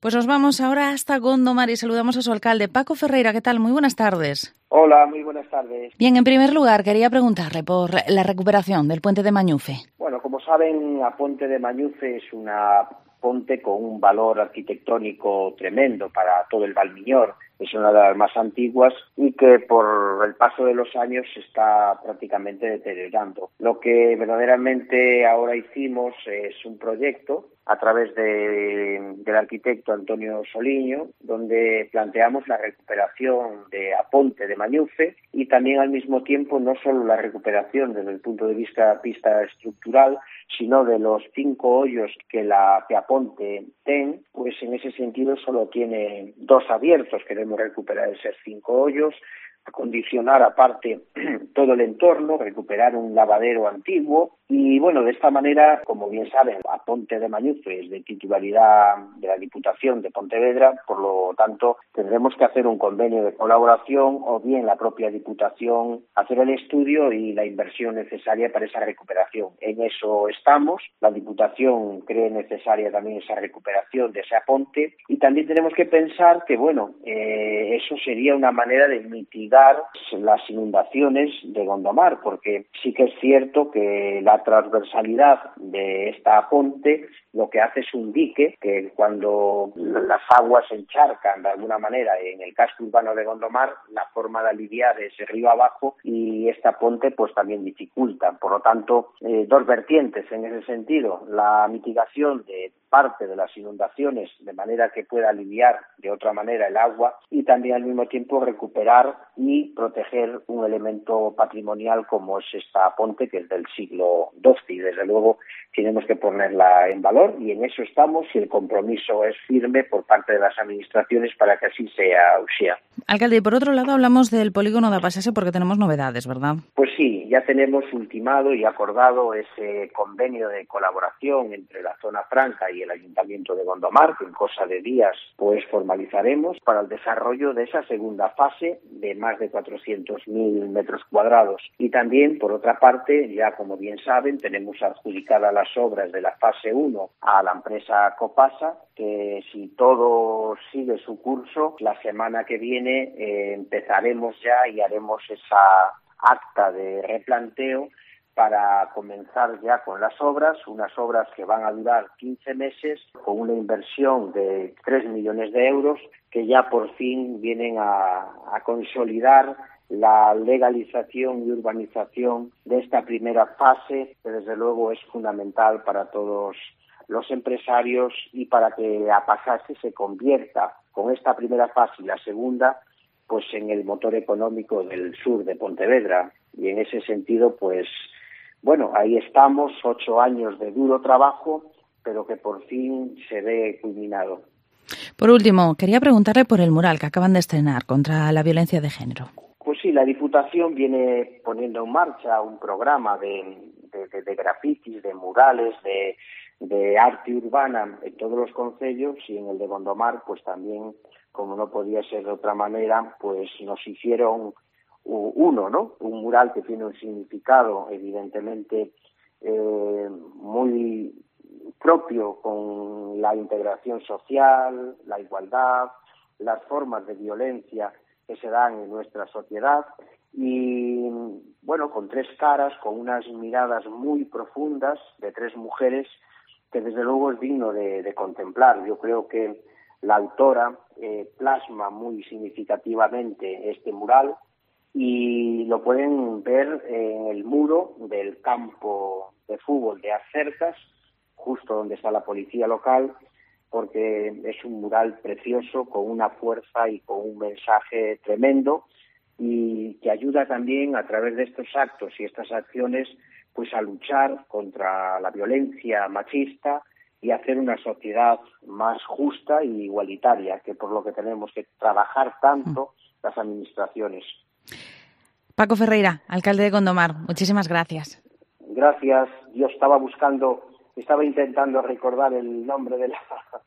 Pues nos vamos ahora hasta Gondomar y saludamos a su alcalde, Paco Ferreira. ¿Qué tal? Muy buenas tardes. Hola, muy buenas tardes. Bien, en primer lugar, quería preguntarle por la recuperación del puente de Mañufe. Bueno, como saben, la Ponte de Mañufe es una ponte con un valor arquitectónico tremendo para todo el Valmiñor. Es una de las más antiguas y que por el paso de los años se está prácticamente deteriorando. Lo que verdaderamente ahora hicimos es un proyecto a través del arquitecto Antonio Soliño, donde planteamos la recuperación de a Ponte de Mañufe y también al mismo tiempo no solo la recuperación desde el punto de vista estructural, sino de los 5 hoyos que la Piaponte ten, pues en ese sentido solo tiene 2 abiertos. Queremos recuperar esos 5 hoyos, acondicionar aparte todo el entorno, recuperar un lavadero antiguo y bueno, de esta manera, como bien saben, la Ponte de Mañufe es de titularidad de la Diputación de Pontevedra, por lo tanto tendremos que hacer un convenio de colaboración o bien la propia Diputación hacer el estudio y la inversión necesaria para esa recuperación. En eso estamos, la Diputación cree necesaria también esa recuperación de esa ponte y también tenemos que pensar que bueno, eso sería una manera de mitigar las inundaciones de Gondomar, porque sí que es cierto que la transversalidad de esta ponte lo que hace es un dique que cuando las aguas se encharcan de alguna manera en el casco urbano de Gondomar, la forma de aliviar es de río abajo y esta ponte pues también dificulta. Por lo tanto, 2 vertientes en ese sentido, la mitigación de parte de las inundaciones de manera que pueda aliviar de otra manera el agua y también al mismo tiempo recuperar y proteger un elemento patrimonial como es esta ponte que es del siglo XII y desde luego tenemos que ponerla en valor y en eso estamos y el compromiso es firme por parte de las administraciones para que así sea. Alcalde, y por otro lado hablamos del polígono de Apasese porque tenemos novedades, ¿verdad? Pues sí, ya tenemos ultimado y acordado ese convenio de colaboración entre la Zona Franca y el Ayuntamiento de Gondomar, que en cosa de días pues formalizaremos para el desarrollo de esa segunda fase de más de 400.000 metros cuadrados. Y también, por otra parte, ya como bien saben, tenemos adjudicadas las obras de la fase 1 a la empresa Copasa, que si todo sigue su curso, la semana que viene empezaremos ya y haremos esa acta de replanteo para comenzar ya con las obras, unas obras que van a durar 15 meses con una inversión de 3 millones de euros que ya por fin vienen a consolidar la legalización y urbanización de esta primera fase, que desde luego es fundamental para todos los empresarios y para que Apasese se convierta con esta primera fase y la segunda pues en el motor económico del sur de Pontevedra y en ese sentido pues bueno, ahí estamos, 8 años de duro trabajo pero que por fin se ve culminado. Por último, quería preguntarle por el mural que acaban de estrenar contra la violencia de género. Pues sí, la Diputación viene poniendo en marcha un programa de grafitis, de murales, de arte urbana en todos los concellos y en el de Gondomar pues también, como no podía ser de otra manera, pues nos hicieron uno, ¿no? Un mural que tiene un significado evidentemente muy propio con la integración social, la igualdad, las formas de violencia que se dan en nuestra sociedad y, bueno, con 3 caras, con unas miradas muy profundas de 3 mujeres que desde luego es digno de contemplar. Yo creo que la autora plasma muy significativamente este mural y lo pueden ver en el muro del campo de fútbol de Acercas, justo donde está la policía local, porque es un mural precioso, con una fuerza y con un mensaje tremendo y que ayuda también a través de estos actos y estas acciones pues a luchar contra la violencia machista y hacer una sociedad más justa y igualitaria, que por lo que tenemos que trabajar tanto las administraciones. Paco Ferreira, alcalde de Gondomar, muchísimas gracias. Gracias. Yo estaba intentando recordar el nombre de